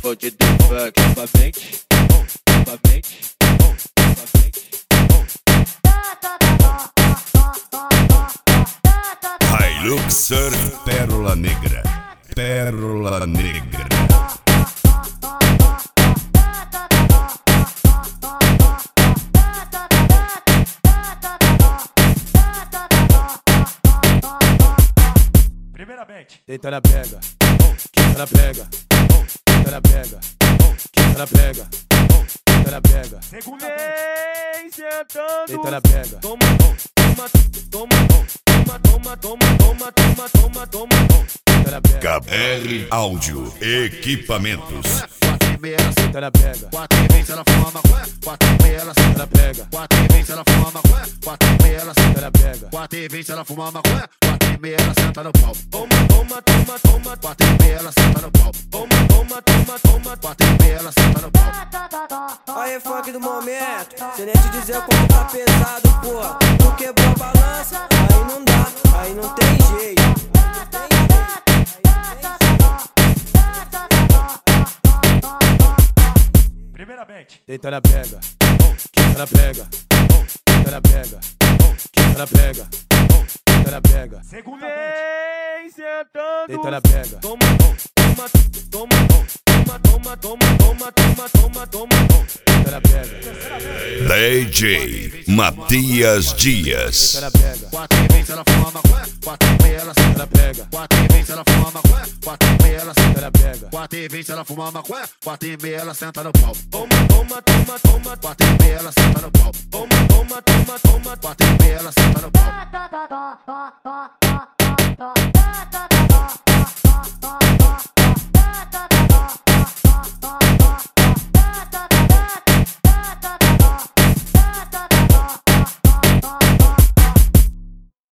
bonde do funk, novamente, novamente, novamente. Hiluxer Pérola Negra, Pérola Negra. Primeiramente, deita na pega, quica na pega, deita na pega, quica na pega, deita na pega. segundamente, sentando. Deita na pega. Toma, toma, toma, toma, toma, toma, toma, toma, toma. Deita na pega. KR Áudio Equipamentos. Deita na pega. 4h20 ela fuma maconha, 4h30 ela Deita na pega. 4h20 ela fuma maconha, 4h30 ela Deita na pega. 4h20 ela fuma maconha, 4h30 ela senta no pau. Toma, toma, toma, toma, 4h30 ela senta no pau. toma, toma, toma, toma. 4h30 ela senta no pau. Aí funk do momento, sem nem te dizer como tá pesado, porra. Tu quebrou a balança, aí não dá, aí não tem jeito. Primeiramente, Deita na pega, quica na pega, deita na pega, quica na pega, deita na pega. segundamente, sentando. Deita na pega. Toma, toma, toma, toma, toma, toma, toma, toma, toma. Deita na pega. DJ Matias Dias. Deita na pega. 4h20 ela fuma maconha, 4h30 ela Deita na pega. 4h20 ela fuma maconha, 4h30 ela Deita na pega. 4h20 ela fuma maconha, 4h30 ela senta no pau. Toma, toma, toma, toma, 4h30 ela senta no pau. toma, toma, toma, toma. 4h30 ela senta no pau. Tá